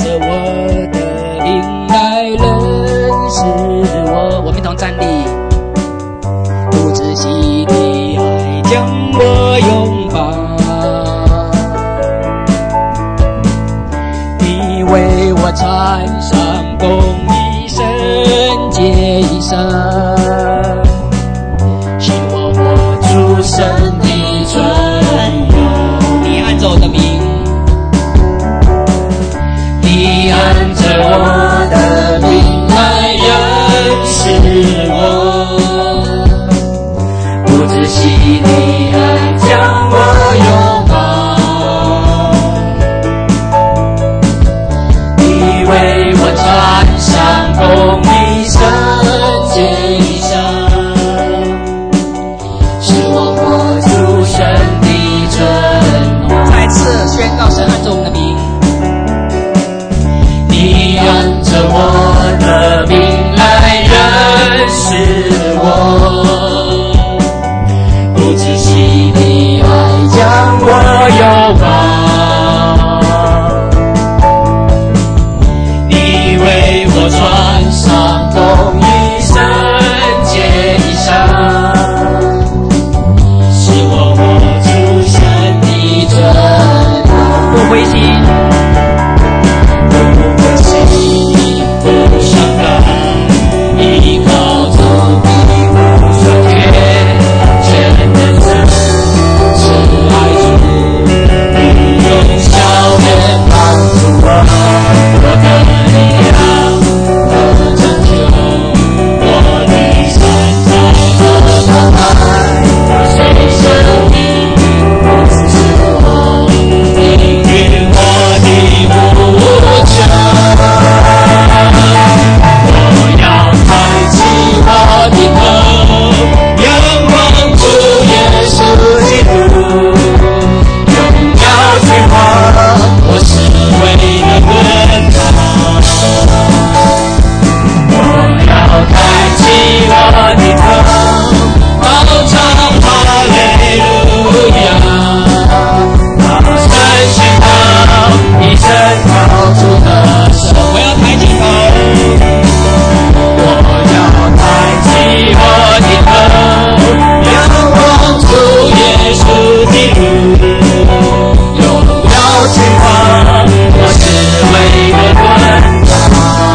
着我的灵来认识我。我们同站立，不止息的爱将我拥抱，你为我穿上公义圣洁衣裳，使我活出神的尊荣。你按着我的名，你按着我的名来认识我，不止息的爱将我拥抱，你为我穿上公义圣洁衣裳，使我活出神的尊荣。再次宣告神按着我们的名，你按着我的名来认识我，不止息的爱将我拥抱，你为我穿上公义圣洁衣裳，使我活出神的尊荣。不灰心，不伤感，依靠主的无所缺，全能者是爱主，你用笑脸帮助我，我的力量和拯救，我的山寨和高台，谁生命不是我，应允我的无求。我要抬起我的头，仰望主耶稣基督，荣耀君王，我是为了奔跑。我要抬起我的头，高唱哈利路亚，大声宣告一声靠主的手。我要抬起头，我要抬起我的头，仰望主耶稣基督，荣耀君王，我是为了奔跑。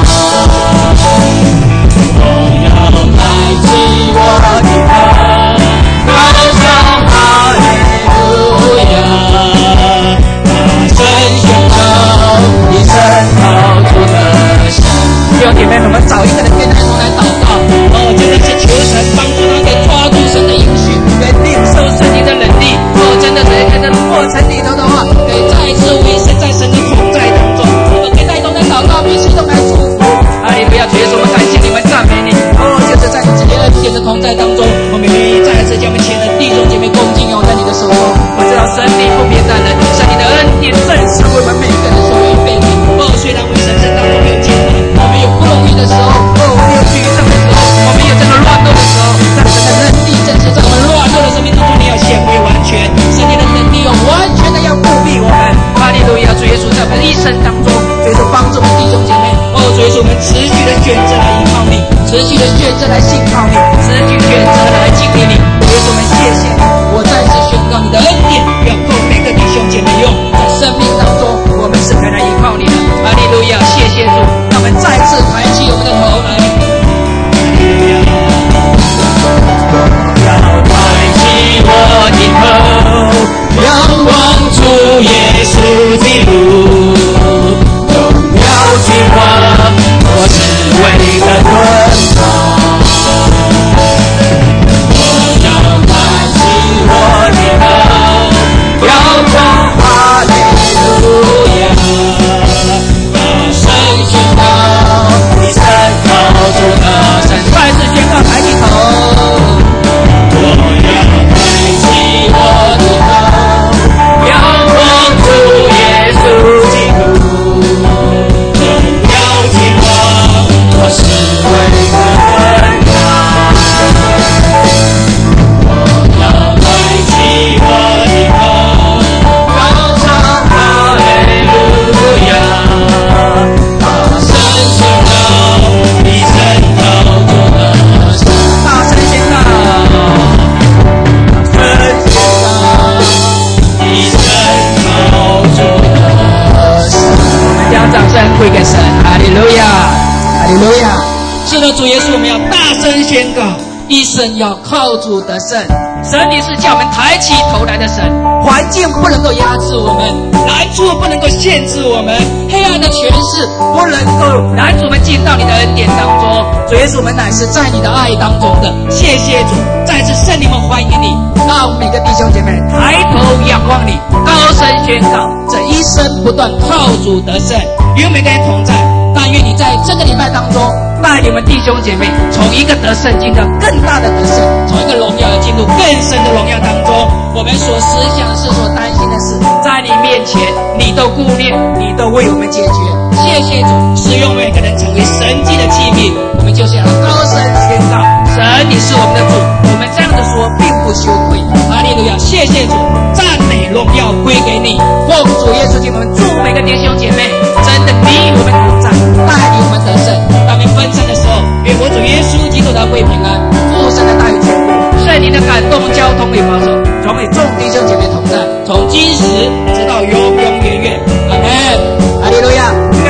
我要抬起我的头，高唱哈利路亚，大声宣告一声靠主的手。弟兄姐妹，我们找一个人跟他同来祷告，真的是求神帮助他可以抓住神的应许，可以领受神的能力，真的在这个过程里头的话，可以再一次为神在神的同在当中，我们可以带动来祷告，一起动来祝福。哈利路亚，主耶稣，我们感谢你们，赞美你。就是在你这些恩典的同在当中，我们愿意再一次将我们前的弟兄姐妹恭敬拥在你的手中。我知道生命不偏待人，神你的恩典正是为我们每个人所预备的。虽然我们人生当中有艰难，我们有不容易的时候，我们有沮丧的时候，我们有这个乱斗的时候，但神的能力正是在我们乱斗的生命当中，你要显为完全，神你的能力有完全的要顾庇我们。哈利路亚，主耶稣在我们的一生当中，主耶稣帮助我们弟兄姐妹，主耶稣我们持续的选择来依靠你，持续的选择来信靠你，持续选择来经历你。主耶稣我们谢谢你，我再次宣告你的恩典要够每个弟兄姐妹用，在生命当中我们是可以来依靠你的。哈利路亚，谢谢主，让我们再次抬起我们的头来。哈利路亚，要抬起我的头，仰望主耶稣基督，荣耀君王，我是为了奔跑。我要抬起我的头， 归给神。哈利路亚， 哈利路亚。 是的，主耶稣，我们要大声宣告，一生要靠主得胜。神，你是叫我们抬起头来的神，环境不能够压制我们，难处不能够限制我们，黑暗的权势不能够拦阻我们进到你的恩典当中。主耶稣，我们乃是在你的爱当中的，谢谢主，再次圣灵们欢迎你，让每个弟兄姐妹抬头仰望你，高声宣告，这一生不断靠主得胜，与我们每个人同在。但愿你在这个礼拜当中带领我们弟兄姐妹从一个得胜进到更大的得胜，从一个荣耀进入更深的荣耀当中。我们所思想的事，所担心的事，在你面前你都顾念，你都为我们解决。谢谢主，使用每个人成为神迹的器皿。我们就是要高声宣告，神你是我们的主，我们这样的说并不羞愧。哈利路亚，谢谢主，赞美荣耀归给你。奉主耶稣基督，我们祝每个弟兄姐妹真的你与我们同在，带领我们得胜。当我们分胜的时候，愿我主耶稣基督的惠平安、父神的大与全部、圣灵的感动、交通与保守，总与众弟兄姐妹同在，从今时直到永永远远。阿门。 哈利路亚。